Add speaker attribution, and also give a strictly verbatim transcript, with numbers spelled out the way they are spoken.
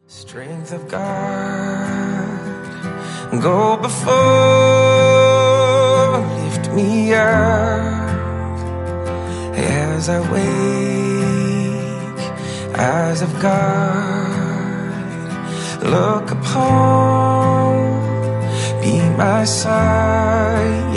Speaker 1: Strength of God, go before, lift me up as I wake, eyes of God, look upon, be my sight.